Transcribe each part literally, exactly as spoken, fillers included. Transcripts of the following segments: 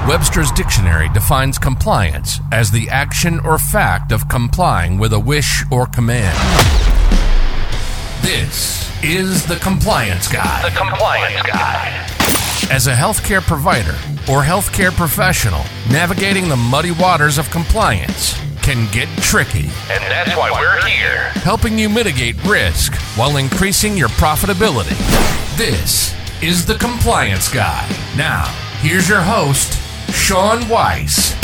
Webster's Dictionary defines compliance as the action or fact of complying with a wish or command. This is the Compliance Guy. The Compliance Guy. As a healthcare provider or healthcare professional, navigating the muddy waters of compliance can get tricky. And that's why we're here. Helping you mitigate risk while increasing your profitability. This is the Compliance Guy. Now, here's your host, Sean Weiss.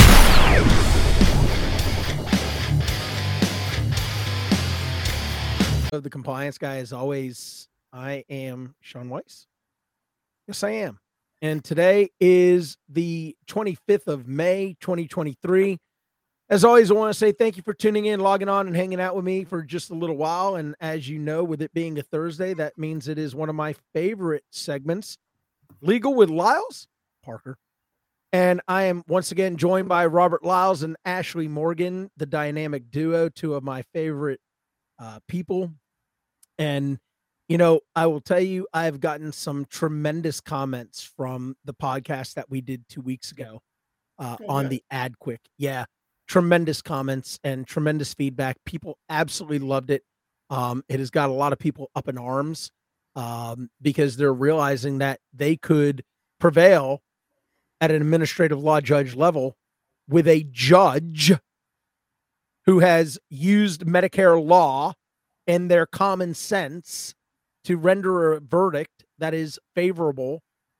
The Compliance Guy, as always, I am Sean Weiss. Yes, I am. And today is the twenty-fifth of May, twenty twenty-three. As always, I want to say thank you for tuning in, logging on, and hanging out with me for just a little while. And as you know, with it being a Thursday, that means it is one of my favorite segments, Legal with Lyles Parker. And I am once again joined by Robert Lyles and Ashley Morgan, the dynamic duo, two of my favorite uh, people. And, you know, I will tell you, I've gotten some tremendous comments from the podcast that we did two weeks ago uh, okay. on the Ad Quick. Yeah, tremendous comments and tremendous feedback. People absolutely loved it. Um, it has got a lot of people up in arms um, because they're realizing that they could prevail at an administrative law judge level with a judge who has used Medicare law and their common sense to render a verdict that is favorable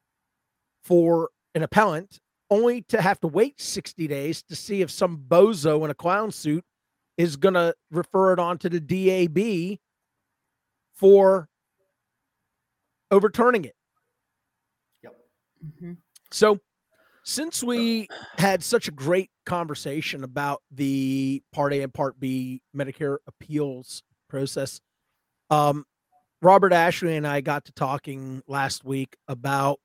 for an appellant, only to have to wait sixty days to see if some bozo in a clown suit is going to refer it on to the D A B for overturning it. Yep. Mm-hmm. So, since we had such a great conversation about the Part A and Part B Medicare appeals process, um, Robert, Ashley, and I got to talking last week about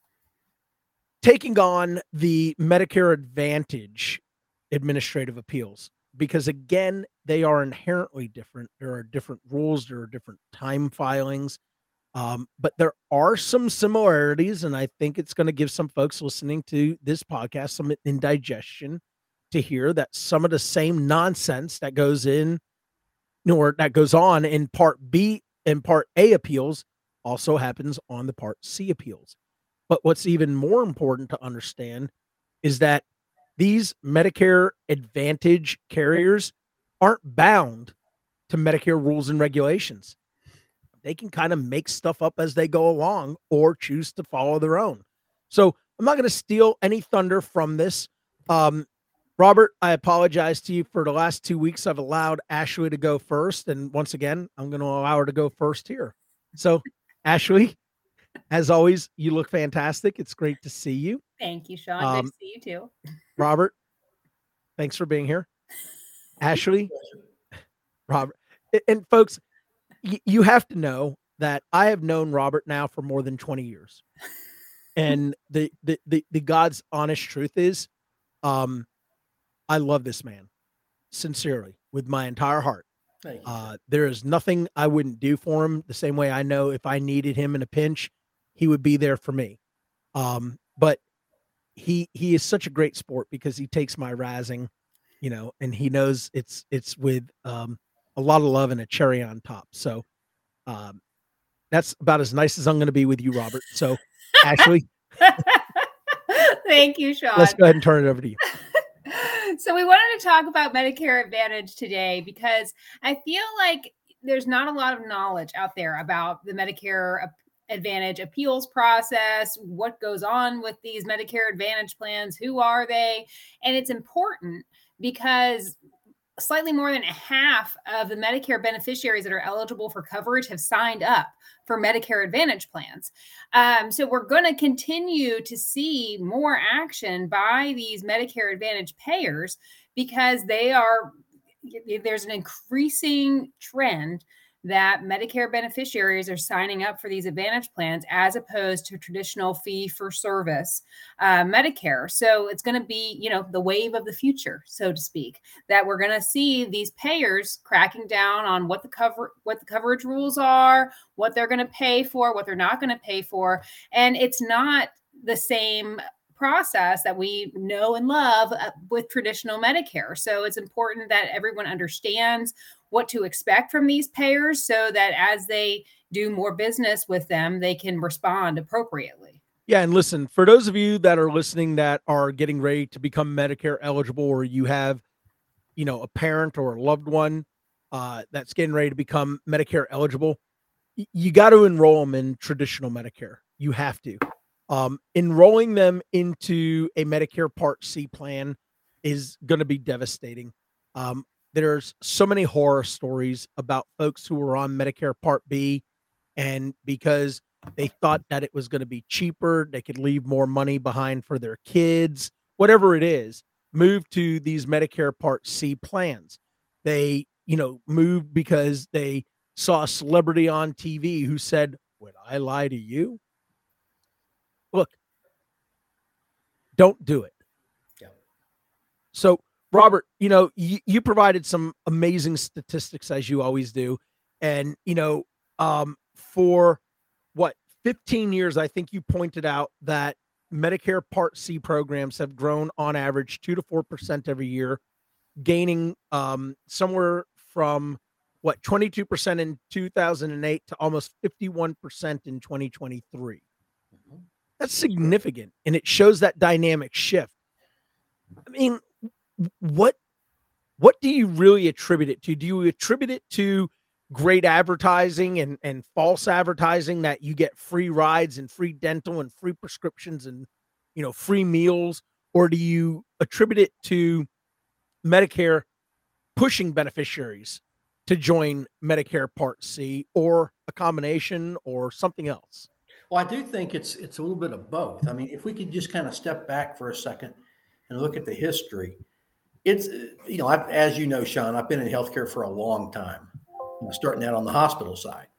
taking on the Medicare Advantage administrative appeals, because again, they are inherently different. There are different rules. There are different time filings. Um, but there are some similarities, and I think it's going to give some folks listening to this podcast some indigestion to hear that some of the same nonsense that goes in, or that goes on in Part B and Part A appeals also happens on the Part C appeals. But what's even more important to understand is that these Medicare Advantage carriers aren't bound to Medicare rules and regulations. They can kind of make stuff up as they go along or choose to follow their own. So I'm not going to steal any thunder from this. Um, Robert, I apologize to you for the last two weeks. I've allowed Ashley to go first. And once again, I'm going to allow her to go first here. So Ashley, as always, you look fantastic. It's great to see you. Thank you, Sean. Um, Good to see you too. Robert, thanks for being here. Ashley, Robert, and folks, you have to know that I have known Robert now for more than twenty years. And the, the, the, the God's honest truth is, um, I love this man sincerely with my entire heart. Uh, there is nothing I wouldn't do for him, the same way I know if I needed him in a pinch, he would be there for me. Um, but he, he is such a great sport because he takes my razzing, you know, and he knows it's, it's with, um, a lot of love and a cherry on top. So um, that's about as nice as I'm going to be with you, Robert. So Ashley, thank you, Sean. Let's go ahead and turn it over to you. So we wanted to talk about Medicare Advantage today because I feel like there's not a lot of knowledge out there about the Medicare Advantage appeals process, what goes on with these Medicare Advantage plans, who are they? And it's important because slightly more than half of the Medicare beneficiaries that are eligible for coverage have signed up for Medicare Advantage plans. Um, so we're going to continue to see more action by these Medicare Advantage payers because they are, there's an increasing trend that Medicare beneficiaries are signing up for these Advantage plans as opposed to traditional fee for service uh, Medicare. So it's going to be, you know, the wave of the future, so to speak, that we're going to see these payers cracking down on what the cover, what the coverage rules are, what they're going to pay for, what they're not going to pay for. And it's not the same process that we know and love uh, with traditional Medicare. So it's important that everyone understands what to expect from these payers so that as they do more business with them, they can respond appropriately. Yeah. And listen, for those of you that are listening that are getting ready to become Medicare eligible, or you have, you know, a parent or a loved one uh, that's getting ready to become Medicare eligible, y- you got to enroll them in traditional Medicare. You have to. Um, enrolling them into a Medicare Part C plan is going to be devastating. Um, there's so many horror stories about folks who were on Medicare Part B, and because they thought that it was going to be cheaper, they could leave more money behind for their kids, whatever it is, move to these Medicare Part C plans. They, you know, moved because they saw a celebrity on T V who said, "Would I lie to you?" Look, don't do it. Yeah. So, Robert, you know, you, you provided some amazing statistics as you always do. And, you know, um, for what, fifteen years, I think you pointed out that Medicare Part C programs have grown on average two to four percent every year, gaining um, somewhere from what, twenty-two percent in two thousand eight to almost fifty-one percent in twenty twenty-three. Mhm. That's significant, and it shows that dynamic shift. I mean, what what do you really attribute it to? Do you attribute it to great advertising and, and false advertising that you get free rides and free dental and free prescriptions and, you know, free meals? Or do you attribute it to Medicare pushing beneficiaries to join Medicare Part C, or a combination, or something else? Well, I do think it's it's a little bit of both. I mean, if we could just kind of step back for a second and look at the history, it's, you know, I've, as you know, Sean, I've been in healthcare for a long time, you know, starting out on the hospital side.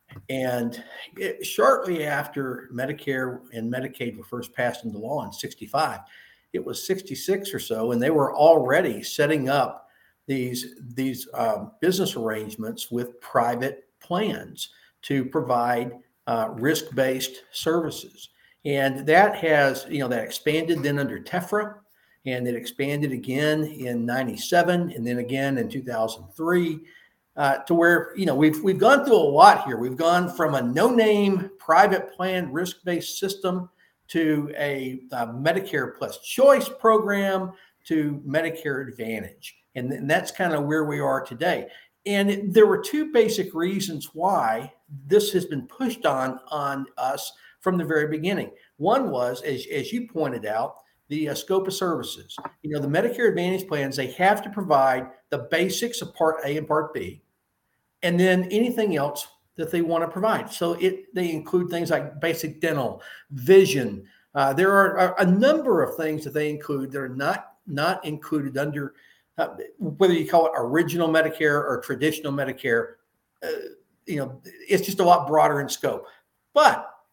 And it, shortly after Medicare and Medicaid were first passed into law in sixty-five, it was sixty-six or so, and they were already setting up these, these um, business arrangements with private plans to provide Uh, risk-based services. And that has, you know, that expanded then under TEFRA, and it expanded again in ninety-seven, and then again in two thousand three, uh, to where, you know, we've, we've gone through a lot here. We've gone from a no-name private plan risk-based system to a, a Medicare Plus Choice program to Medicare Advantage. And, and that's kind of where we are today. And there were two basic reasons why this has been pushed on, on us from the very beginning. One was, as, as you pointed out, the uh, scope of services. You know, the Medicare Advantage plans, they have to provide the basics of Part A and Part B, and then anything else that they want to provide. So it they include things like basic dental, vision. Uh, there are a, a number of things that they include that are not, not included under Uh, whether you call it original Medicare or traditional Medicare, uh, you know, it's just a lot broader in scope. But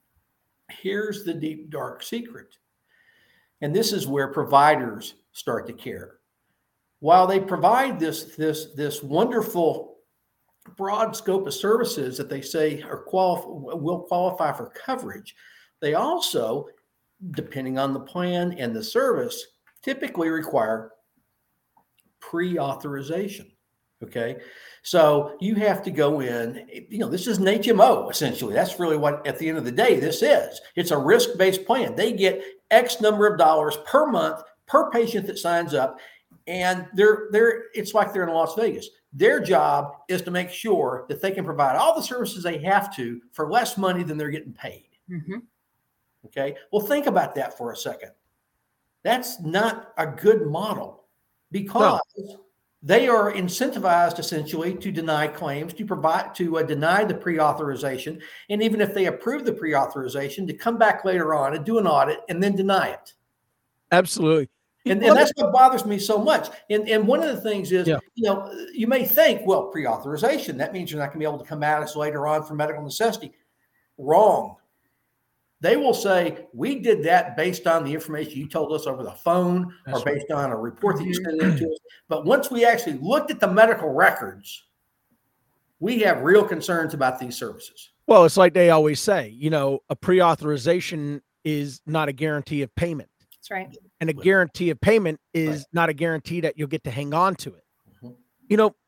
here's the deep, dark secret. And this is where providers start to care. While they provide this, this, this wonderful broad scope of services that they say are qualif- will qualify for coverage, they also, depending on the plan and the service, typically require pre-authorization. Okay. So you have to go in, you know, this is an H M O essentially. That's really what, at the end of the day, this is. It's a risk-based plan. They get X number of dollars per month per patient that signs up. And they're, they're, it's like they're in Las Vegas. Their job is to make sure that they can provide all the services they have to for less money than they're getting paid. Mm-hmm. Okay. Well, think about that for a second. That's not a good model. Because no. They are incentivized essentially to deny claims, to provide, to uh, deny the pre-authorization. And even if they approve the pre-authorization, to come back later on and do an audit and then deny it. Absolutely. And, and that's what bothers me so much. And, and one of the things is, yeah. you know, you may think, well, pre-authorization, that means you're not going to be able to come at us later on for medical necessity. Wrong. They will say, we did that based on the information you told us over the phone That's or based right. on a report that you sent in to us. But once we actually looked at the medical records, we have real concerns about these services. Well, it's like they always say, you know, a pre-authorization is not a guarantee of payment. That's right. And a guarantee of payment is right. not a guarantee that you'll get to hang on to it. Mm-hmm. You know,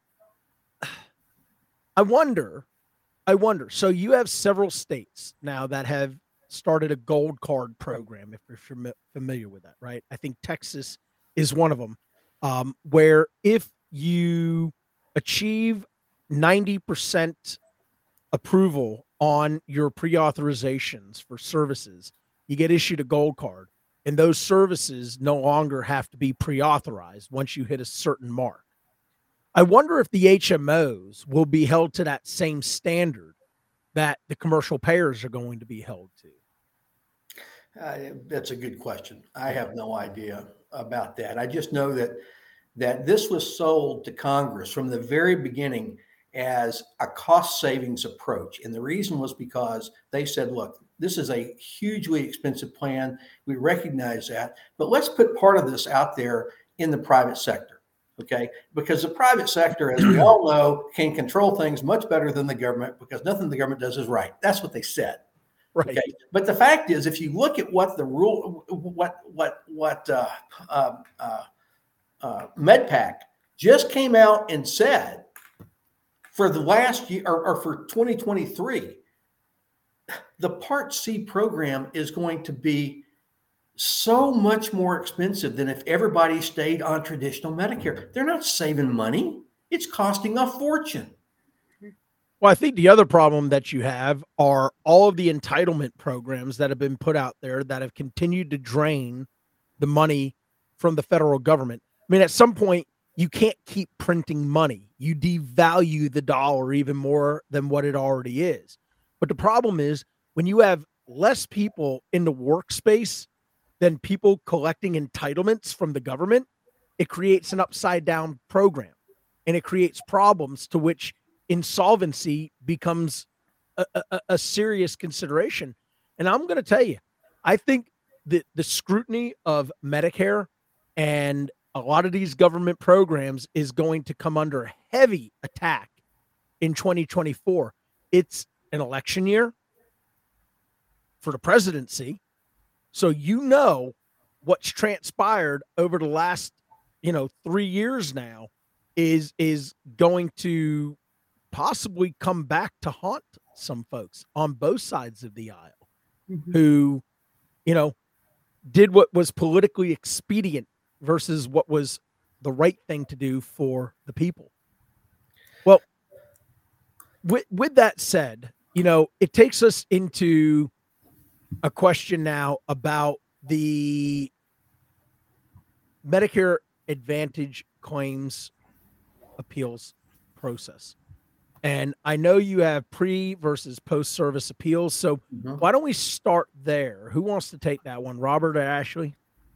I wonder, I wonder. So you have several states now that have started a gold card program, if you're fam- familiar with that, right? I think Texas is one of them, um, where if you achieve ninety percent approval on your pre-authorizations for services, you get issued a gold card, and those services no longer have to be pre-authorized once you hit a certain mark. I wonder if the H M Os will be held to that same standard that the commercial payers are going to be held to. Uh, that's a good question. I have no idea about that. I just know that that this was sold to Congress from the very beginning as a cost savings approach. And the reason was because they said, look, this is a hugely expensive plan. We recognize that, but let's put part of this out there in the private sector. Okay. Because the private sector, as we all know, can control things much better than the government because nothing the government does is right. That's what they said. Right. Okay. But the fact is, if you look at what the rule, what, what, what, uh, uh, uh, uh, MedPAC just came out and said for the last year or, or for twenty twenty-three, the Part C program is going to be so much more expensive than if everybody stayed on traditional Medicare. They're not saving money. It's costing a fortune. Well, I think the other problem that you have are all of the entitlement programs that have been put out there that have continued to drain the money from the federal government. I mean, at some point, you can't keep printing money. You devalue the dollar even more than what it already is. But the problem is when you have less people in the workspace than people collecting entitlements from the government, it creates an upside down program, and it creates problems to which insolvency becomes a, a, a serious consideration. And I'm going to tell you, I think that the scrutiny of Medicare and a lot of these government programs is going to come under heavy attack in twenty twenty-four. It's an election year for the presidency. So you know what's transpired over the last, you know, three years now is is going to possibly come back to haunt some folks on both sides of the aisle mm-hmm. who, you know, did what was politically expedient versus what was the right thing to do for the people. Well, with, with that said, you know, it takes us into a question now about the Medicare Advantage claims appeals process. And I know you have pre versus post service appeals. So mm-hmm. why don't we start there? Who wants to take that one? Robert or Ashley?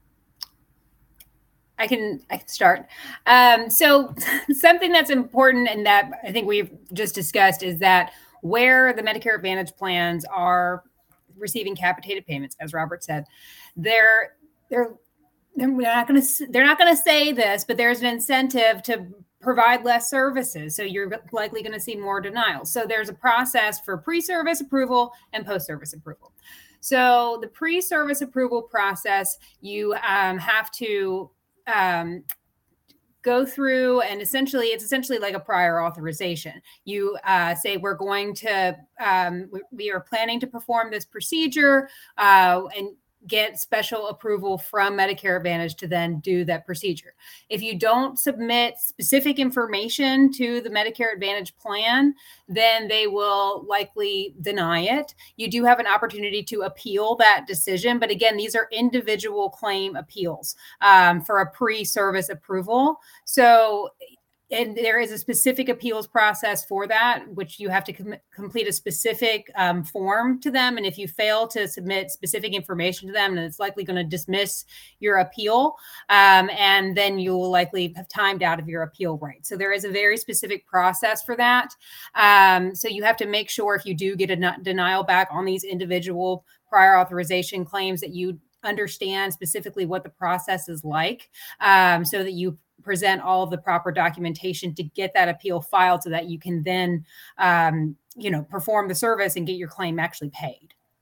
I can I can start. Um, so something that's important and that I think we've just discussed is that where the Medicare Advantage plans are receiving capitated payments, as Robert said, they're they're they're not going to they're not going to say this, but there's an incentive to provide less services. So you're likely going to see more denials. So there's a process for pre-service approval and post-service approval. So the pre-service approval process, you um, have to um, go through and essentially, it's essentially like a prior authorization. You uh, say, we're going to, um, we, we are planning to perform this procedure uh, and get special approval from Medicare Advantage to then do that procedure. If you don't submit specific information to the Medicare Advantage plan, then they will likely deny it. You do have an opportunity to appeal that decision. But again, these are individual claim appeals um, for a pre-service approval. So And there is a specific appeals process for that, which you have to com- complete a specific um, form to them. And if you fail to submit specific information to them, then it's likely going to dismiss your appeal. Um, and then you will likely have timed out of your appeal right. So there is a very specific process for that. Um, so you have to make sure if you do get a n- denial back on these individual prior authorization claims that you understand specifically what the process is like, um, so that you present all of the proper documentation to get that appeal filed so that you can then, um, you know, perform the service and get your claim actually paid.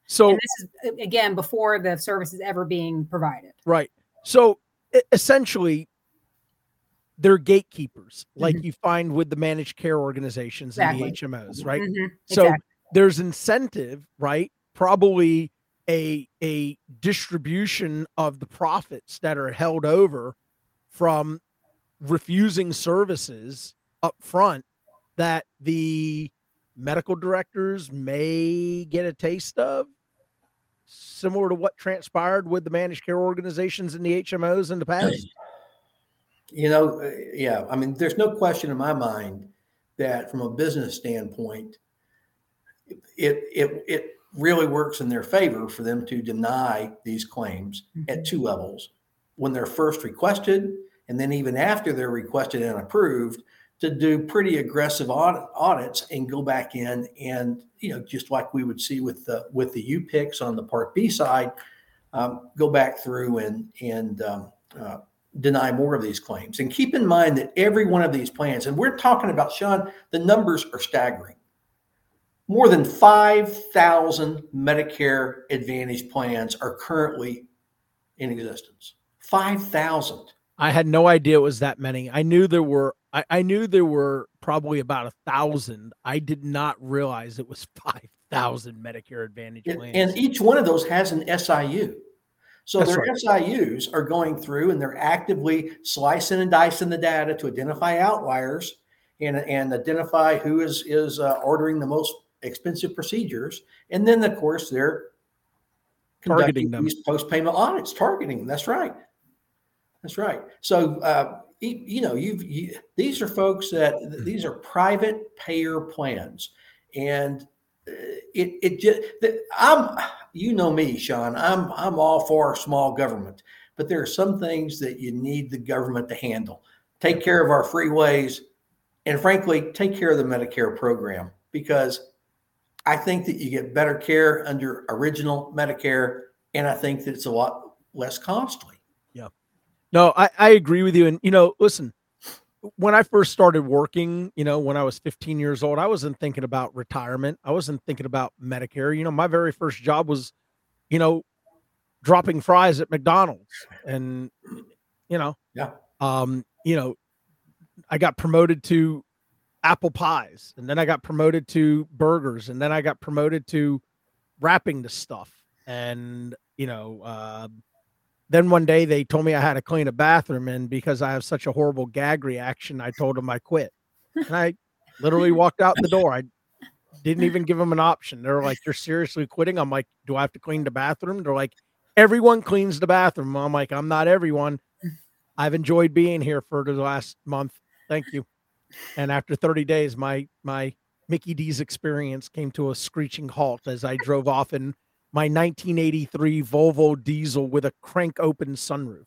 So and this is again before the service is ever being provided. Right. So e- essentially, they're gatekeepers, like Mhm. you find with the managed care organizations Exactly. and the H M Os, right? Mhm. So Exactly. there's incentive, right? Probably a a distribution of the profits that are held over from refusing services up front that the medical directors may get a taste of, similar to what transpired with the managed care organizations and the H M Os in the past. You know, uh, yeah, I mean, there's no question in my mind that from a business standpoint, it it it really works in their favor for them to deny these claims at two levels: when they're first requested, and then even after they're requested and approved, to do pretty aggressive audit, audits and go back in and, you know, just like we would see with the with the U P I Cs on the Part B side, um, go back through and and um, uh, deny more of these claims. And keep in mind that every one of these plans, and we're talking about, Sean, the numbers are staggering. More than five thousand Medicare Advantage plans are currently in existence. five thousand. I had no idea it was that many. I knew there were, I, I knew there were probably about a thousand. I did not realize it was five thousand Medicare Advantage And, plans. and each one of those has an S I U. So That's their right. S I Us are going through and they're actively slicing and dicing the data to identify outliers and, and identify who is, is uh, ordering the most expensive procedures. And then, of course, they're Targeting conducting them. these post-payment audits, targeting them. That's right. That's right. So, uh, you, you know, you've, you, these are folks that, these are private payer plans. And it, it just, I'm, you know me, Sean, I'm, I'm all for small government, but there are some things that you need the government to handle. Take care of our freeways and, frankly, take care of the Medicare program, because I think that you get better care under original Medicare, and I think that it's a lot less costly. Yeah. No, I, I agree with you. And, you know, listen, when I first started working, you know, when I was fifteen years old, I wasn't thinking about retirement. I wasn't thinking about Medicare. You know, my very first job was, you know, dropping fries at McDonald's. And, you know, Yeah. um, you know, I got promoted to apple pies, and then I got promoted to burgers, and then I got promoted to wrapping the stuff. And, you know, uh, then one day they told me I had to clean a bathroom, and because I have such a horrible gag reaction, I told them I quit. And I literally walked out the door. I didn't even give them an option. They're like, "You're seriously quitting?" I'm like, "Do I have to clean the bathroom?" They're like, "Everyone cleans the bathroom." I'm like, "I'm not everyone. I've enjoyed being here for the last month. Thank you." And after thirty days, my my Mickey D's experience came to a screeching halt as I drove off in my nineteen eighty-three Volvo diesel with a crank open sunroof.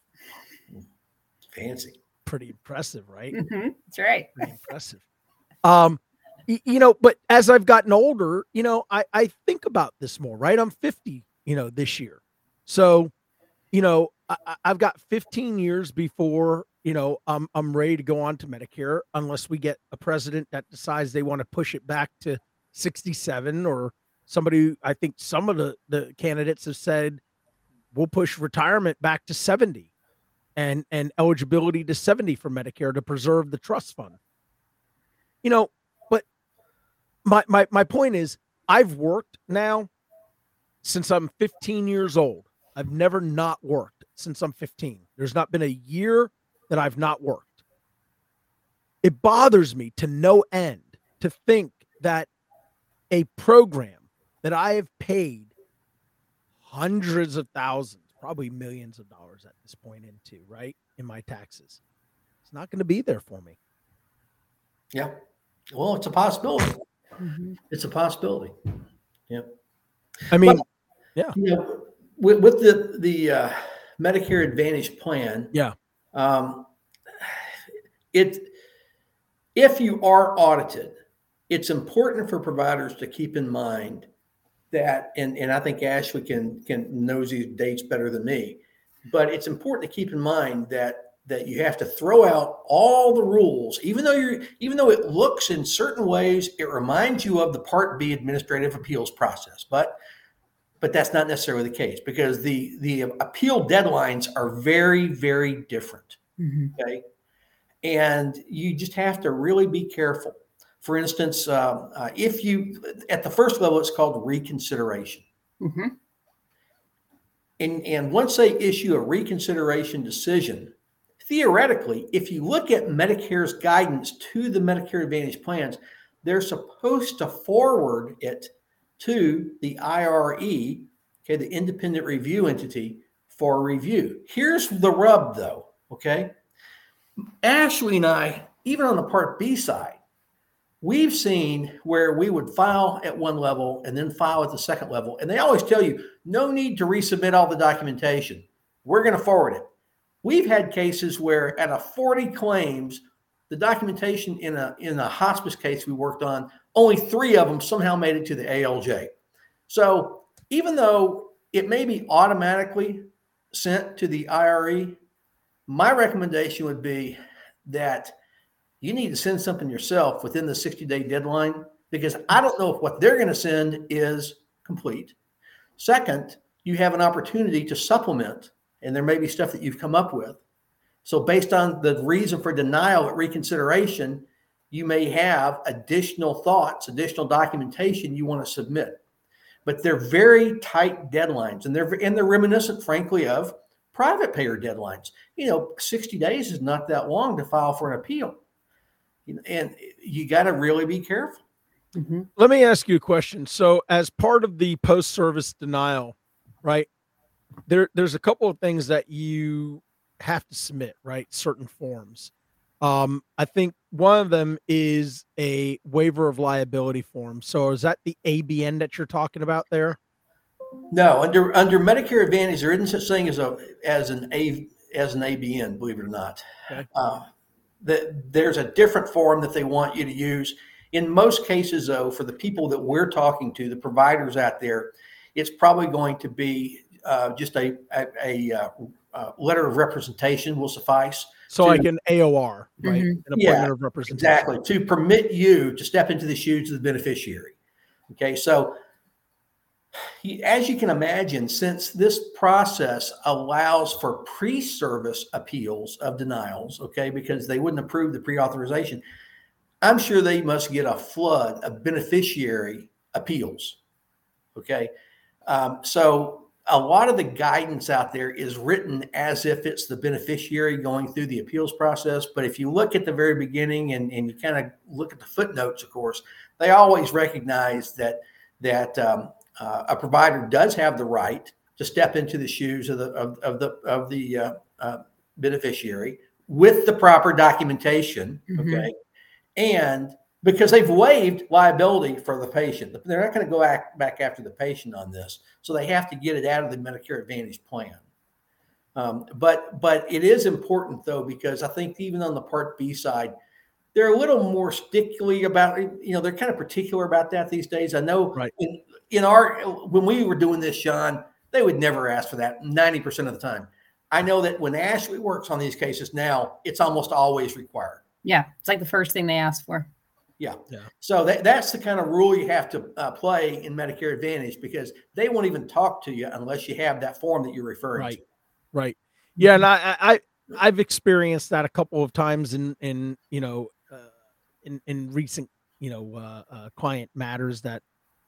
Fancy. Pretty impressive, right? Mm-hmm. That's right. Pretty impressive. Um, y- you know, but as I've gotten older, you know, I, I think about this more, right? I'm fifty, you know, this year. So, you know, I, I- I've got fifteen years before, you know, I'm, I'm ready to go on to Medicare, unless we get a president that decides they want to push it back to sixty-seven, or somebody. I think some of the, the candidates have said we'll push retirement back to seventy and, and eligibility to seventy for Medicare to preserve the trust fund. You know, but my, my, my point is, I've worked now since I'm fifteen years old. I've never not worked since I'm fifteen. There's not been a year that I've not worked. It bothers me to no end to think that a program that I have paid hundreds of thousands, probably millions of dollars at this point into, right, in my taxes, it's not going to be there for me. Yeah. Well, it's a possibility. Mm-hmm. It's a possibility. Yep. I mean, But, yeah. You know, with, with the the uh, Medicare Advantage plan, Yeah. um, it if you are audited, it's important for providers to keep in mind that, and, and I think Ashley can can knows these dates better than me, but it's important to keep in mind that that you have to throw out all the rules, even though you're even though it looks in certain ways, it reminds you of the Part B administrative appeals process. But but that's not necessarily the case because the, the appeal deadlines are very, very different. Mm-hmm. Okay. And you just have to really be careful. For instance, uh, uh, if you, at the first level, it's called reconsideration. Mm-hmm. And, and once they issue a reconsideration decision, theoretically, if you look at Medicare's guidance to the Medicare Advantage plans, they're supposed to forward it to the I R E, okay, the independent review entity, for review. Here's the rub, though, okay? Ashley and I, even on the Part B side, we've seen where we would file at one level and then file at the second level. And they always tell you, no need to resubmit all the documentation. We're going to forward it. We've had cases where out of forty claims, the documentation in a, in a hospice case we worked on, only three of them somehow made it to the A L J. So even though it may be automatically sent to the I R E, my recommendation would be that you need to send something yourself within the sixty-day deadline, because I don't know if what they're going to send is complete. Second, you have an opportunity to supplement, and there may be stuff that you've come up with. So based on the reason for denial at reconsideration, you may have additional thoughts, additional documentation you want to submit. But they're very tight deadlines, and they're and they're reminiscent, frankly, of private payer deadlines. You know, sixty days is not that long to file for an appeal. And you got to really be careful. Mm-hmm. Let me ask you a question. So as part of the post-service denial, right, there, there's a couple of things that you have to submit, right? Certain forms. Um, I think one of them is a waiver of liability form. So is that the A B N that you're talking about there? No, under under Medicare Advantage, there isn't such thing as a as an A as an A B N, believe it or not. Okay. Uh, that there's a different form that they want you to use. In most cases, though, for the people that we're talking to, the providers out there, it's probably going to be uh, just a a, a, a letter of representation will suffice. So to, like an A O R, right? Mm-hmm. An appointment yeah, of representation. Exactly, to permit you to step into the shoes of the beneficiary. Okay, so as you can imagine, since this process allows for pre-service appeals of denials, okay, because they wouldn't approve the pre-authorization, I'm sure they must get a flood of beneficiary appeals, okay? Um, so a lot of the guidance out there is written as if it's the beneficiary going through the appeals process. But if you look at the very beginning and, and you kind of look at the footnotes, of course, they always recognize that that um, Uh, a provider does have the right to step into the shoes of the of, of the of the uh, uh, beneficiary with the proper documentation, mm-hmm. okay, and because they've waived liability for the patient, they're not going to go back back after the patient on this, so they have to get it out of the Medicare Advantage plan. Um, but but it is important though, because I think even on the Part B side, they're a little more stickly about it. You know, they're kind of particular about that these days. I know right. in, in our, when we were doing this, Sean, they would never ask for that ninety percent of the time. I know that when Ashley works on these cases now, it's almost always required. Yeah. It's like the first thing they ask for. Yeah. yeah. So that, that's the kind of rule you have to uh, play in Medicare Advantage, because they won't even talk to you unless you have that form that you're referring right. to. Right. Yeah. And I, I, I've experienced that a couple of times in, in, you know, uh, in, in recent, you know, uh, uh, client matters that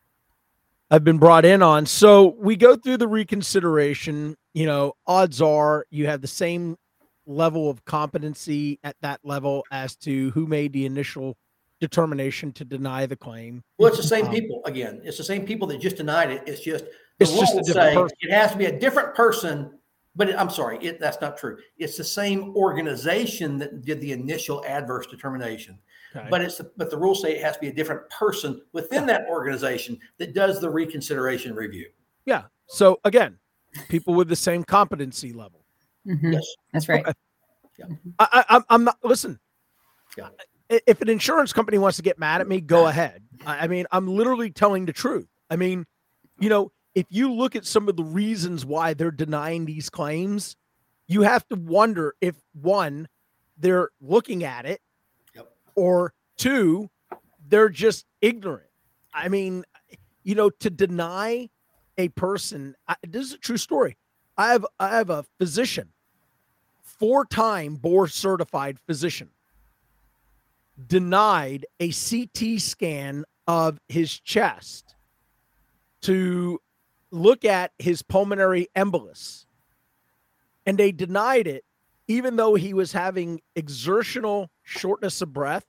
I've been brought in on. So we go through the reconsideration, you know, odds are you have the same level of competency at that level as to who made the initial determination to deny the claim. Well, it's the same um, people again. It's the same people that just denied it. It's just, the it's just a rules different say person. it has to be a different person. But it, I'm sorry, it, that's not true. It's the same organization that did the initial adverse determination. Okay. But it's the, but the rules say it has to be a different person within that organization that does the reconsideration review. Yeah. So again, people with the same competency level. Mm-hmm. Yes, that's right. Okay. Yeah. I, I, I'm not. Listen. Yeah. If an insurance company wants to get mad at me, go ahead. I mean, I'm literally telling the truth. I mean, you know, if you look at some of the reasons why they're denying these claims, you have to wonder if, one, they're looking at it, yep. or two, they're just ignorant. I mean, you know, to deny a person, I, this is a true story. I have, I have a physician, four-time board certified physician, denied a C T scan of his chest to look at his pulmonary embolus. And they denied it, even though he was having exertional shortness of breath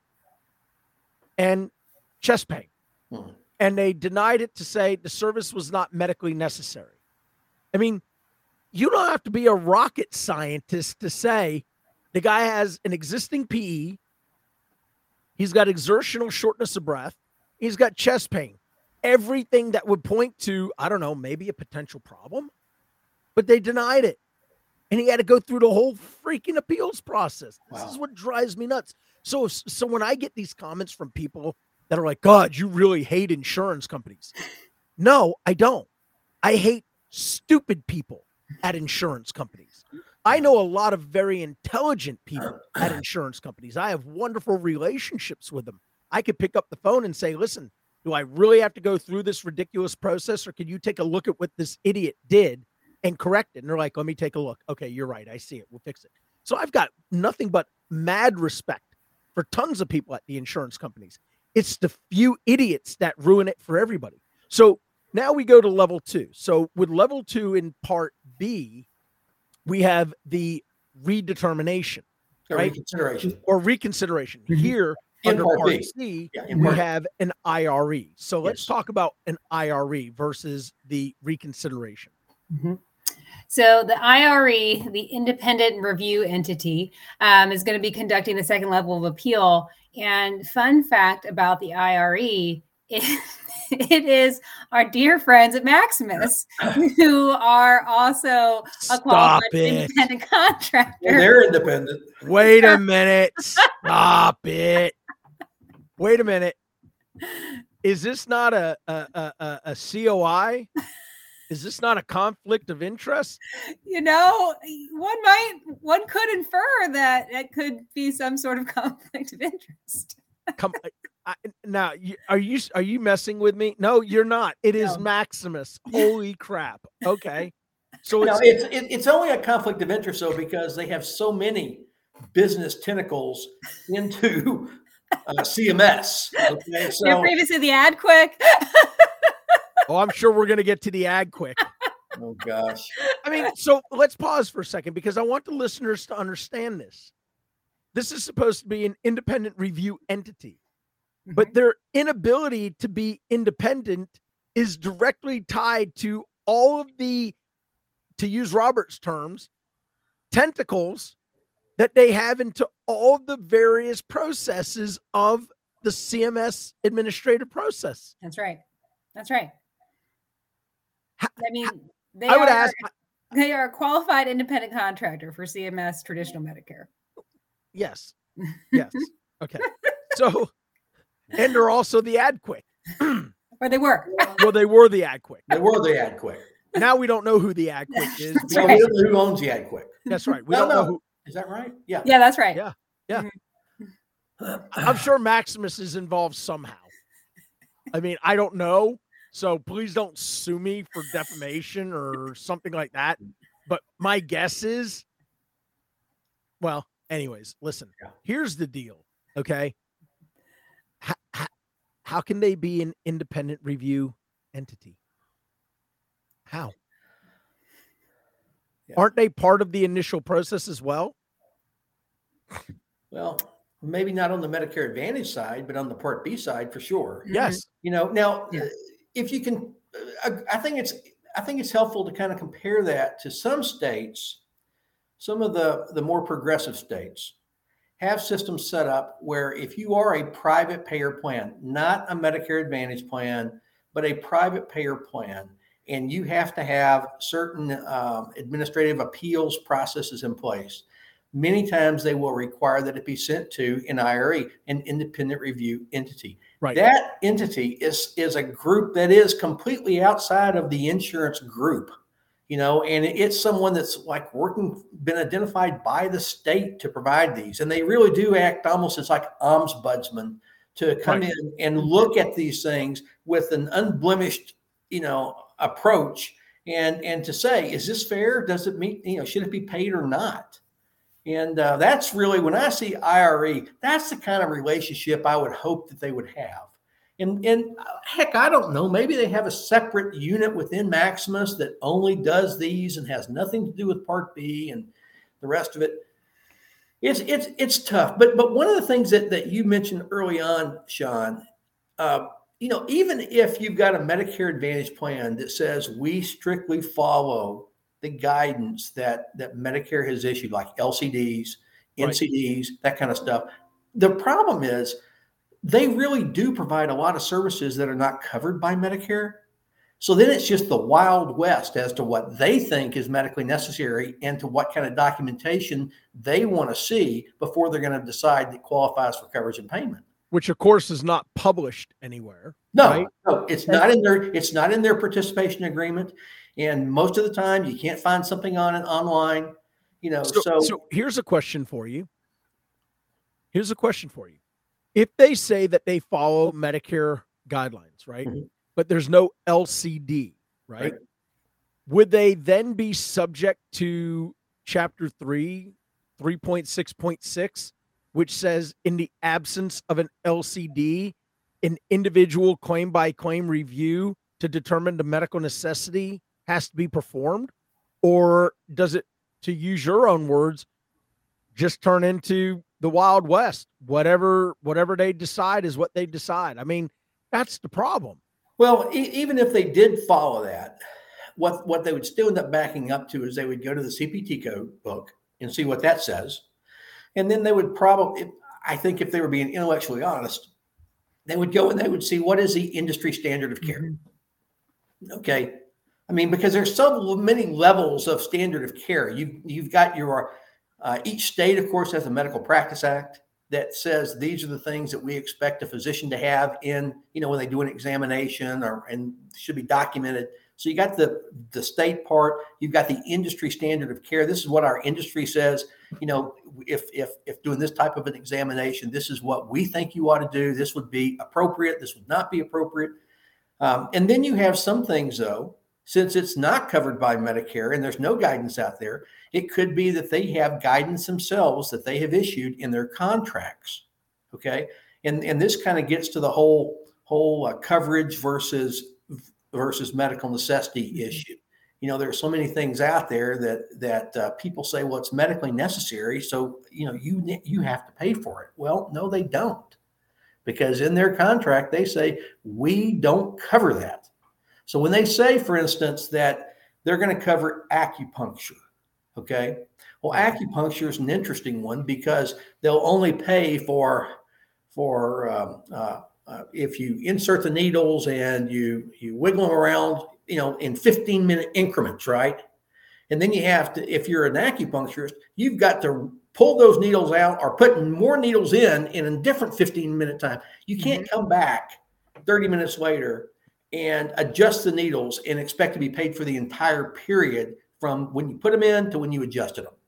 and chest pain. Hmm. And they denied it to say the service was not medically necessary. I mean, you don't have to be a rocket scientist to say the guy has an existing P E. He's got exertional shortness of breath. He's got chest pain. Everything that would point to, I don't know, maybe a potential problem. But they denied it. And he had to go through the whole freaking appeals process. This wow. is what drives me nuts. So, so when I get these comments from people that are like, God, you really hate insurance companies. No, I don't. I hate stupid people at insurance companies. I know a lot of very intelligent people at insurance companies. I have wonderful relationships with them. I could pick up the phone and say, listen, do I really have to go through this ridiculous process, or can you take a look at what this idiot did and correct it? And they're like, let me take a look. Okay, you're right. I see it. We'll fix it. So I've got nothing but mad respect for tons of people at the insurance companies. It's the few idiots that ruin it for everybody. So now we go to level two. So with level two in part B, we have the redetermination, or right? Reconsideration. Or reconsideration. Mm-hmm. Here, in under part, part C, yeah, we part. have an I R E. So let's yes. talk about an I R E versus the reconsideration. Mm-hmm. So the I R E, the independent review entity, um, is going to be conducting the second level of appeal. And fun fact about the I R E, it, it is our dear friends at Maximus who are also a qualified independent contractor. Well, they're independent. Wait a minute. Stop it. Wait a minute. Is this not a a, a, a C O I? Is this not a conflict of interest? You know, one might, one could infer that it could be some sort of conflict of interest. Come I, now, are you are you messing with me? No, you're not. It no. is Maximus. Holy crap! Okay, so it's, no, it's it, it's only a conflict of interest, though, because they have so many business tentacles into uh, C M S. Okay, so you're previously the ad quick. Oh, I'm sure we're going to get to the ag quick. Oh, gosh. I mean, so let's pause for a second because I want the listeners to understand this. This is supposed to be an independent review entity, mm-hmm. but their inability to be independent is directly tied to all of the, to use Robert's terms, tentacles that they have into all the various processes of the C M S administrative process. That's right. That's right. I mean, they I would are, ask. They are a qualified independent contractor for C M S traditional Medicare. Yes. Yes. Okay. So, and they're also the ad quick. Or they were. Well, they were the ad quick. They were the ad quick. Now we don't know who the ad quick is. So we don't know who owns the ad quick. That's right. We no, don't no. know who. Is that right? Yeah. Yeah, that's right. Yeah. Yeah. Mm-hmm. I'm sure Maximus is involved somehow. I mean, I don't know. So please don't sue me for defamation or something like that. But my guess is, well, anyways, listen, yeah. Here's the deal. Okay. How, how, how can they be an independent review entity? How? Yeah. Aren't they part of the initial process as well? Well, maybe not on the Medicare Advantage side, but on the Part B side for sure. Yes. You know, now yeah. if you can, I think it's, I think it's helpful to kind of compare that to some states. Some of the, the more progressive states have systems set up where if you are a private payer plan, not a Medicare Advantage plan, but a private payer plan, and you have to have certain um, administrative appeals processes in place, many times they will require that it be sent to an I R E, an independent review entity. Right. That entity is, is a group that is completely outside of the insurance group, you know, and it's someone that's like working, been identified by the state to provide these. And they really do act almost as like ombudsman to come right. in and look at these things with an unblemished you know, approach and, and to say, is this fair? Does it meet, you know, should it be paid or not? And uh, that's really, when I see I R E, that's the kind of relationship I would hope that they would have. And, and heck, I don't know, maybe they have a separate unit within Maximus that only does these and has nothing to do with Part B and the rest of it. It's it's it's tough. But but one of the things that, that you mentioned early on, Sean, uh, you know, even if you've got a Medicare Advantage plan that says we strictly follow the guidance that, that Medicare has issued, like L C Ds, N C Ds, right, that kind of stuff, the problem is they really do provide a lot of services that are not covered by Medicare. So then it's just the Wild West as to what they think is medically necessary and to what kind of documentation they want to see before they're going to decide that qualifies for coverage and payment. Which, of course, is not published anywhere. No, right? no, it's not in their it's not in their participation agreement, and most of the time you can't find something on it online. You know, so, so, so here's a question for you. Here's a question for you. If they say that they follow Medicare guidelines, right? Mm-hmm. But there's no L C D, right? right? Would they then be subject to Chapter three, three point six point six, which says in the absence of an L C D, an individual claim by claim review to determine the medical necessity has to be performed? Or does it, to use your own words, just turn into the Wild West? Whatever, whatever they decide is what they decide. I mean, that's the problem. Well, e- even if they did follow that, what, what they would still end up backing up to is they would go to the C P T code book and see what that says. And then they would probably, I think if they were being intellectually honest, they would go and they would see what is the industry standard of care. Mm-hmm. Okay. I mean, because there's so many levels of standard of care. You, you've got your, uh, each state, of course, has a Medical Practice Act that says these are the things that we expect a physician to have in, you know, when they do an examination or, and should be documented. So you got the, the state part, you've got the industry standard of care. This is what our industry says, you know, if, if, if doing this type of an examination, this is what we think you ought to do. This would be appropriate. This would not be appropriate. Um, and then you have some things though, since it's not covered by Medicare and there's no guidance out there, it could be that they have guidance themselves that they have issued in their contracts. Okay. And, and this kind of gets to the whole, whole uh, coverage versus, versus medical necessity issue. You know, there are so many things out there that, that uh, people say, well, it's medically necessary. So, you know, you, you have to pay for it. Well, no, they don't, because in their contract, they say, we don't cover that. So when they say, for instance, that they're going to cover acupuncture, okay, well, acupuncture is an interesting one because they'll only pay for, for um, uh, uh, if you insert the needles and you, you wiggle them around, you know, in fifteen minute increments, right? And then you have to, if you're an acupuncturist, you've got to pull those needles out or put more needles in in a different fifteen minute time. You can't mm-hmm. come back thirty minutes later and adjust the needles and expect to be paid for the entire period from when you put them in to when you adjusted them.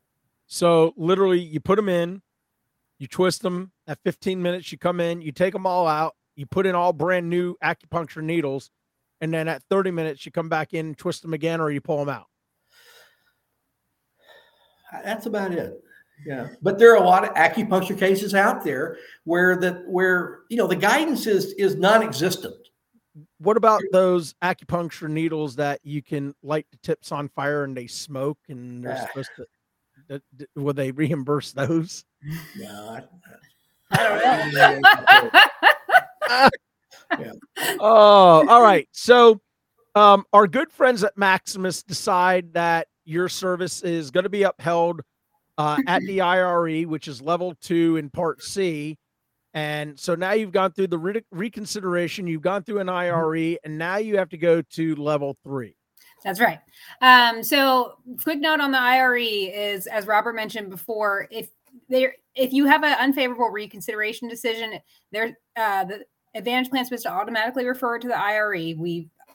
So literally you put them in, you twist them at fifteen minutes, you come in, you take them all out, you put in all brand new acupuncture needles, and then at thirty minutes, you come back in, twist them again, or you pull them out. That's about it. Yeah. But there are a lot of acupuncture cases out there where the, where, you know, the guidance is, is non-existent. What about those acupuncture needles that you can light the tips on fire and they smoke and they're uh, supposed to, th- will they reimburse those? No, I, I don't know. Yeah. Oh, all right. So um, our good friends at Maximus decide that your service is going to be upheld uh, at the I R E, which is level two in Part C. And so now you've gone through the re- reconsideration, you've gone through an I R E, and now you have to go to level three. That's right. Um, so quick note on the I R E is, as Robert mentioned before, if there, if you have an unfavorable reconsideration decision, there, uh, the Advantage plan is supposed to automatically refer to the I R E. We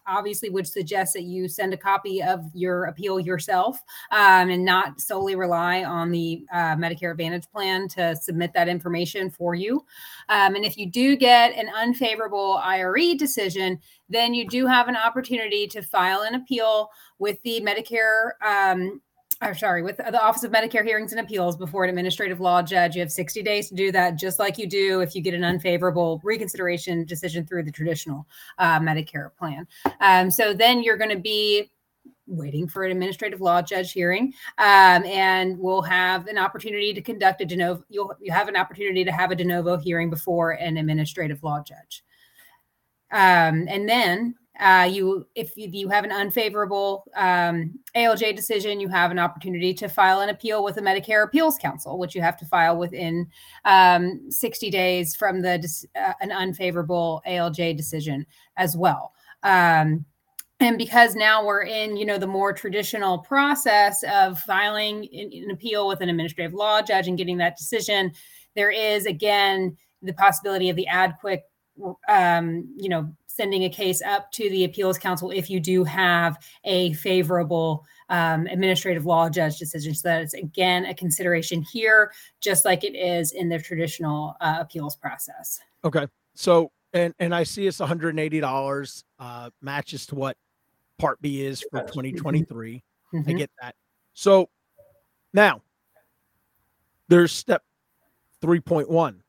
obviously would suggest that you send a copy of your appeal yourself um, and not solely rely on the uh, Medicare Advantage plan to submit that information for you. Um, and if you do get an unfavorable I R E decision, then you do have an opportunity to file an appeal with the Medicare um, I'm sorry, with the Office of Medicare Hearings and Appeals before an administrative law judge. You have sixty days to do that, just like you do if you get an unfavorable reconsideration decision through the traditional uh, Medicare plan. Um, so then you're going to be waiting for an administrative law judge hearing, um, and we'll have an opportunity to conduct a de novo. You'll you have an opportunity to have a de novo hearing before an administrative law judge. Um, and then Uh, you, if you, you have an unfavorable um, A L J decision, you have an opportunity to file an appeal with the Medicare Appeals Council, which you have to file within um, sixty days from the uh, an unfavorable A L J decision as well. Um, and because now we're in, you know, the more traditional process of filing an appeal with an administrative law judge and getting that decision, there is again the possibility of the ad quick, um, you know, sending a case up to the appeals council if you do have a favorable um, administrative law judge decision. So that it's, again, a consideration here, just like it is in the traditional uh, appeals process. Okay. So, and, and I see it's one hundred eighty dollars uh, matches to what Part B is for twenty twenty-three. Mm-hmm. I get that. So now there's step three point one,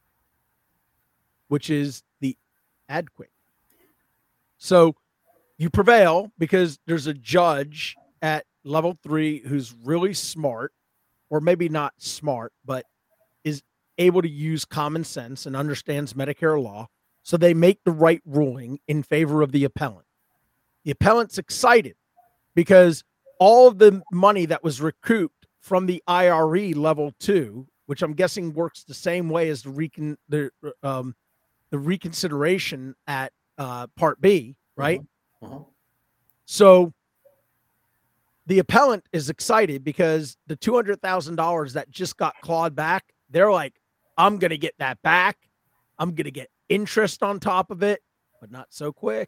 which is the ad quick. So you prevail because there's a judge at level three who's really smart, or maybe not smart, but is able to use common sense and understands Medicare law. So they make the right ruling in favor of the appellant. The appellant's excited because all of the money that was recouped from the I R E level two, which I'm guessing works the same way as the recon the um, the reconsideration at uh, Part B, right? Uh-huh. Uh-huh. So the appellant is excited because the two hundred thousand dollars that just got clawed back, they're like, I'm going to get that back. I'm going to get interest on top of it, but not so quick.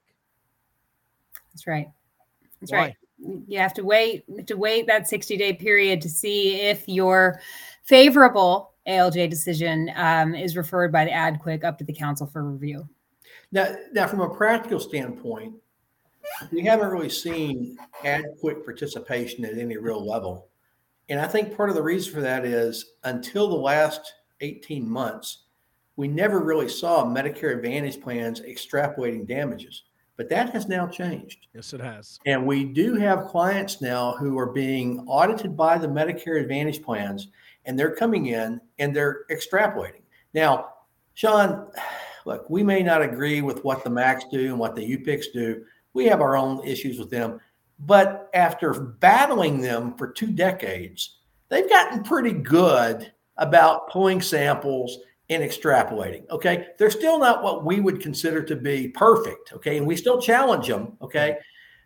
That's right. That's Why? right. You have to wait to wait that sixty day period to see if your favorable A L J decision um, is referred by the ad quick up to the council for review. Now, now, from a practical standpoint, we haven't really seen ad quick participation at any real level. And I think part of the reason for that is until the last eighteen months, we never really saw Medicare Advantage plans extrapolating damages. But that has now changed. Yes, it has. And we do have clients now who are being audited by the Medicare Advantage plans, and they're coming in and they're extrapolating. Now, Sean, look, we may not agree with what the M A Cs do and what the U P I Cs do. We have our own issues with them. But after battling them for two decades, they've gotten pretty good about pulling samples and extrapolating. Okay. They're still not what we would consider to be perfect. Okay. And we still challenge them. Okay.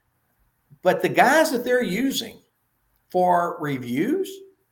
But the guys that they're using for reviews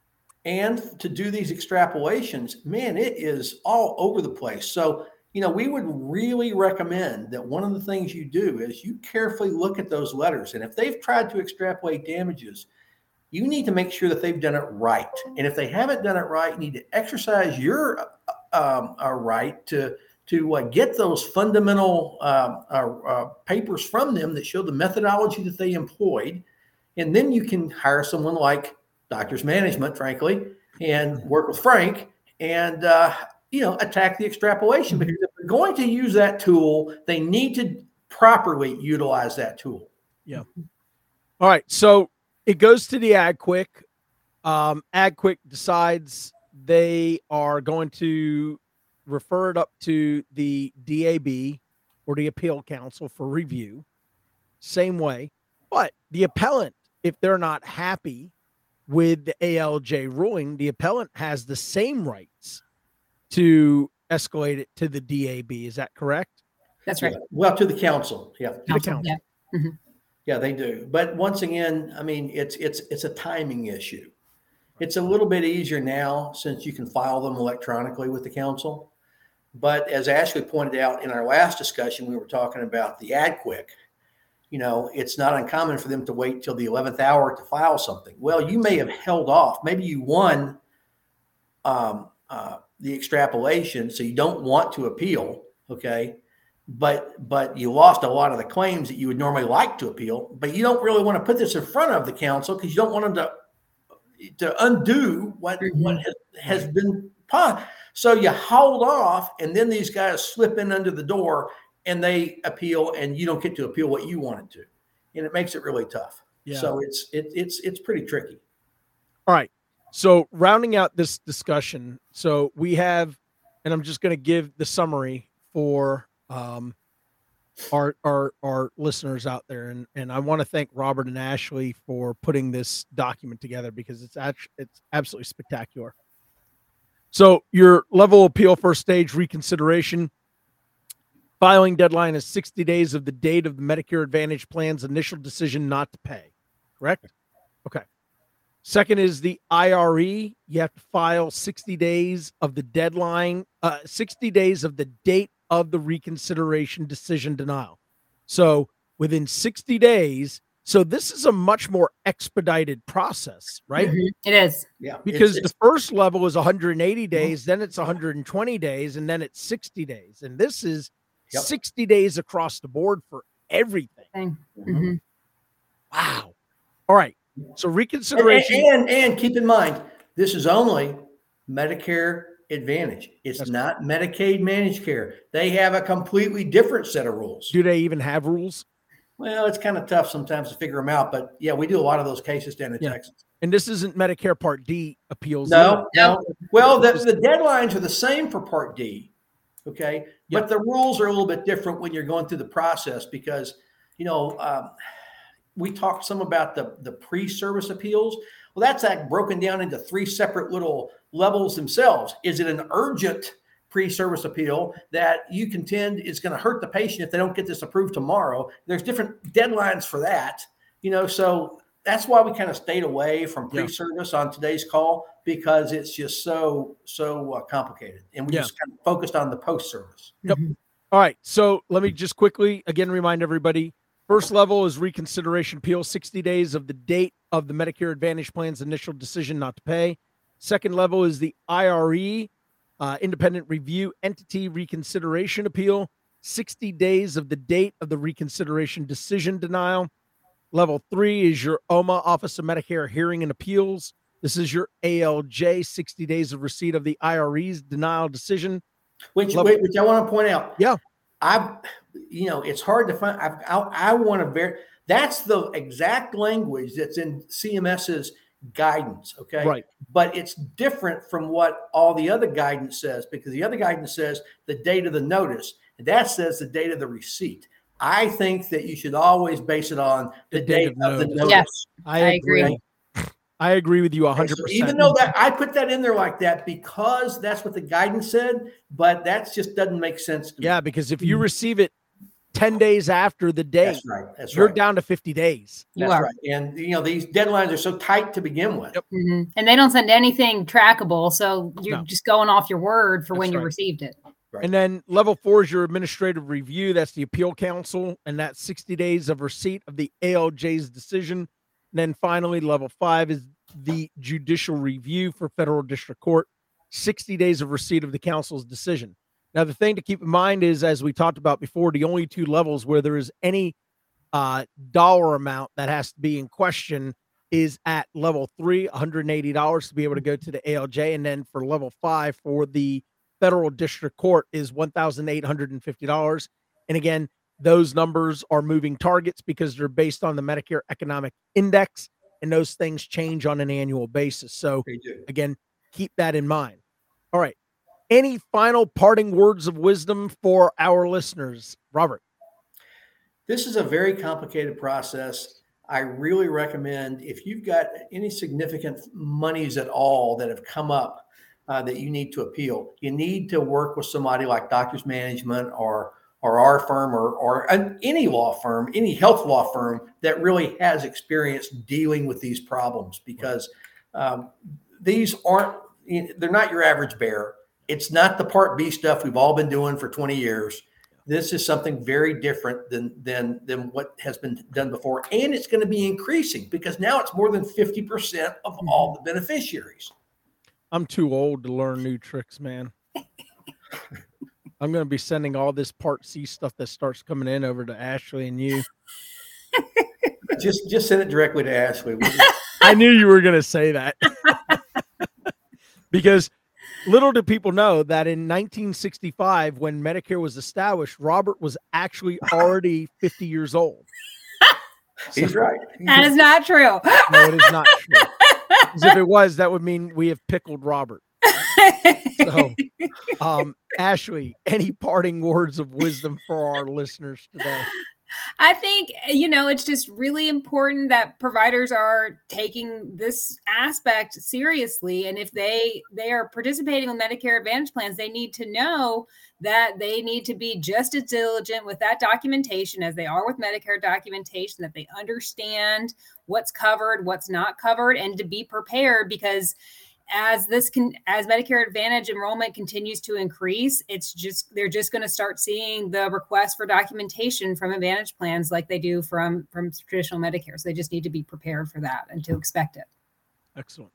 and to do these extrapolations, man, it is all over the place. So, you know, we would really recommend that one of the things you do is you carefully look at those letters. And if they've tried to extrapolate damages, you need to make sure that they've done it right. And if they haven't done it right, you need to exercise your um, uh, right to, to uh, get those fundamental uh, uh, uh, papers from them that show the methodology that they employed. And then you can hire someone like Doctors Management, frankly, and work with Frank and, uh, you know, attack the extrapolation. Because if they're going to use that tool, they need to properly utilize that tool. Yeah. All right. So it goes to the ad quick. Um, ad quick decides they are going to refer it up to the D A B or the appeal council for review. Same way. But the appellant, if they're not happy with the A L J ruling, the appellant has the same rights to escalate it to the D A B. Is that correct? That's right. Yeah. Well, to the council. Yeah. To the council. Yeah. Mm-hmm. Yeah, they do. But once again, I mean, it's it's it's a timing issue. It's a little bit easier now since you can file them electronically with the council. But as Ashley pointed out in our last discussion, we were talking about the ad quick. you know, it's not uncommon for them to wait till the eleventh hour to file something. Well, you may have held off. Maybe you won um, uh, the extrapolation, so you don't want to appeal, okay? But but you lost a lot of the claims that you would normally like to appeal, but you don't really want to put this in front of the council because you don't want them to to undo what, mm-hmm. what has, has been put. So you hold off, and then these guys slip in under the door and they appeal, and you don't get to appeal what you wanted to. And it makes it really tough. Yeah. So it's it, it's it's pretty tricky. All right. So rounding out this discussion, so we have, and I'm just going to give the summary for um, our our our listeners out there, and and I want to thank Robert and Ashley for putting this document together because it's actually it's absolutely spectacular. So your level appeal first stage reconsideration filing deadline is sixty days of the date of the Medicare Advantage plan's initial decision not to pay. Correct? Okay. Second is the I R E. You have to file sixty days of the deadline, uh, sixty days of the date of the reconsideration decision denial. So within sixty days, so this is a much more expedited process, right? Mm-hmm. It is. Yeah. Because it's, it's, the first level is one hundred eighty days, mm-hmm. then it's one hundred twenty days, and then it's sixty days. And this is yep. sixty days across the board for everything. Mm-hmm. Wow. All right. So reconsideration. And, and, and keep in mind, this is only Medicare Advantage. It's That's not cool. Medicaid managed care. They have a completely different set of rules. Do they even have rules? Well, it's kind of tough sometimes to figure them out, but yeah, we do a lot of those cases down in yeah. Texas. And this isn't Medicare Part D appeals. No, no. Well, the, the deadlines are the same for Part D. Okay. Yep. But the rules are a little bit different when you're going through the process because, you know, um, we talked some about the, the pre-service appeals. Well, that's like broken down into three separate little levels themselves. Is it an urgent pre-service appeal that you contend is going to hurt the patient if they don't get this approved tomorrow? There's different deadlines for that, you know, so that's why we kind of stayed away from pre-service yeah. on today's call because it's just so, so uh, complicated. And we yeah. just kind of focused on the post-service. Yep. Mm-hmm. All right. So let me just quickly, again, remind everybody, first level is reconsideration appeal, sixty days of the date of the Medicare Advantage plan's initial decision not to pay. Second level is the I R E, uh, independent review entity reconsideration appeal, sixty days of the date of the reconsideration decision denial. Level three is your O M A, Office of Medicare Hearing and Appeals. This is your A L J, sixty days of receipt of the I R E's denial decision. Which, Level, which I want to point out. Yeah. I've, you know, it's hard to find. I've, I, I want to ver. That's the exact language that's in CMS's guidance. Okay. Right. But it's different from what all the other guidance says because the other guidance says the date of the notice and that says the date of the receipt. I think that you should always base it on the, the date, date of, of the notice. Yes, I, I agree. agree. I agree with you one hundred percent. So even though that I put that in there like that because that's what the guidance said, but that just doesn't make sense to me. Yeah, because if you receive it ten days after the date, that's right. That's you're right. down to fifty days. That's right. And, you know, these deadlines are so tight to begin with. Yep. Mm-hmm. And they don't send anything trackable. So you're no. just going off your word for that's when you right. received it. Right. And then level four is your administrative review. That's the appeal council. And that's sixty days of receipt of the A L J's decision. And then finally, level five is the judicial review for federal district court, sixty days of receipt of the council's decision. Now, the thing to keep in mind is, as we talked about before, the only two levels where there is any uh, dollar amount that has to be in question is at level three, one hundred eighty dollars to be able to go to the A L J. And then for level five for the federal district court is one thousand eight hundred fifty dollars. And again, those numbers are moving targets because they're based on the Medicare Economic Index. And those things change on an annual basis. So again, keep that in mind. All right. Any final parting words of wisdom for our listeners, Robert? This is a very complicated process. I really recommend if you've got any significant monies at all that have come up uh, that you need to appeal, you need to work with somebody like Doctors Management or or our firm or, or an, any law firm, any health law firm that really has experience dealing with these problems because um, these aren't, they're not your average bear. It's not the Part B stuff we've all been doing for twenty years. This is something very different than than than what has been done before, and it's going to be increasing because now it's more than fifty percent of all the beneficiaries. I'm too old to learn new tricks, man. I'm going to be sending all this Part C stuff that starts coming in over to Ashley and you. Just just send it directly to Ashley. I knew you were going to say that. Because little do people know that in nineteen sixty-five, when Medicare was established, Robert was actually already fifty years old. He's so, right. That is not true. No, it is not true. Because if it was, that would mean we have pickled Robert. So, um, Ashley, any parting words of wisdom for our listeners today? I think, you know, it's just really important that providers are taking this aspect seriously. And if they they are participating in Medicare Advantage plans, they need to know that they need to be just as diligent with that documentation as they are with Medicare documentation, that they understand what's covered, what's not covered, and to be prepared, because as this can, as Medicare Advantage enrollment continues to increase, it's just, they're just going to start seeing the request for documentation from Advantage plans like they do from, from traditional Medicare. So they just need to be prepared for that and to expect it. Excellent.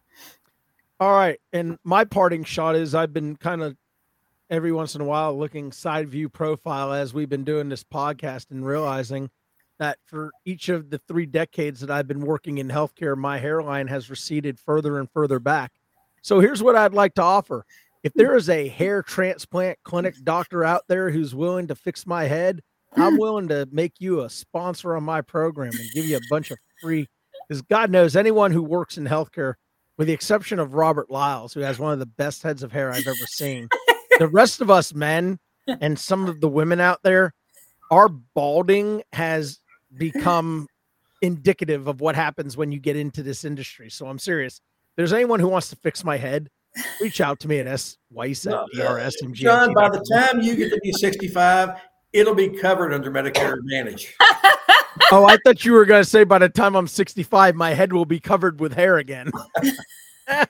All right. And my parting shot is I've been kind of every once in a while looking side view profile as we've been doing this podcast and realizing that for each of the three decades that I've been working in healthcare, my hairline has receded further and further back. So here's what I'd like to offer. If there is a hair transplant clinic doctor out there who's willing to fix my head, I'm willing to make you a sponsor on my program and give you a bunch of free, because God knows anyone who works in healthcare, with the exception of Robert Lyles, who has one of the best heads of hair I've ever seen, the rest of us men and some of the women out there, our balding has become indicative of what happens when you get into this industry. So I'm serious. If there's anyone who wants to fix my head, reach out to me at S Weiss at D R S M G. John, by the time you get to be sixty-five, it'll be covered under Medicare Advantage. Oh, I thought you were going to say by the time I'm sixty-five, my head will be covered with hair again. All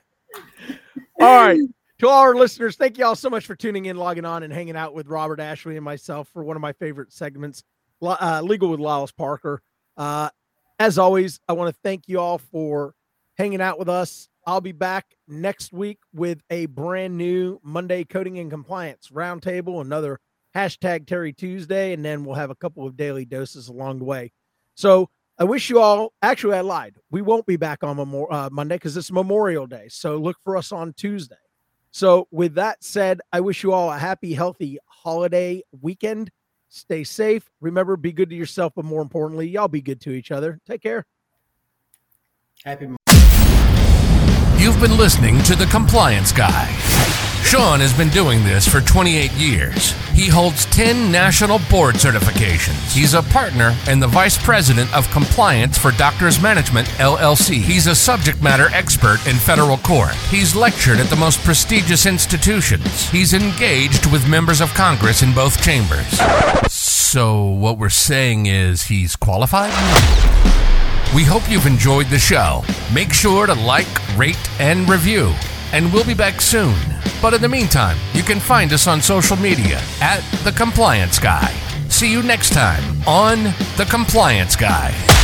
right. To all our listeners, thank you all so much for tuning in, logging on, and hanging out with Robert, Ashley, and myself for one of my favorite segments, uh, Legal with Lyles Parker. Uh, as always, I want to thank you all for hanging out with us. I'll be back next week with a brand new Monday Coding and Compliance Roundtable, another hashtag Terry Tuesday, and then we'll have a couple of daily doses along the way. So I wish you all, actually I lied. We won't be back on Memo- uh, Monday because it's Memorial Day. So look for us on Tuesday. So with that said, I wish you all a happy, healthy holiday weekend. Stay safe. Remember, be good to yourself, but more importantly, y'all be good to each other. Take care. Happy. You've been listening to The Compliance Guy. Sean has been doing this for twenty-eight years. He holds ten national board certifications. He's a partner and the vice president of compliance for Doctors Management, L L C. He's a subject matter expert in federal court. He's lectured at the most prestigious institutions. He's engaged with members of Congress in both chambers. So what we're saying is he's qualified? We hope you've enjoyed the show. Make sure to like, rate, and review. And we'll be back soon. But in the meantime, you can find us on social media at The Compliance Guy. See you next time on The Compliance Guy.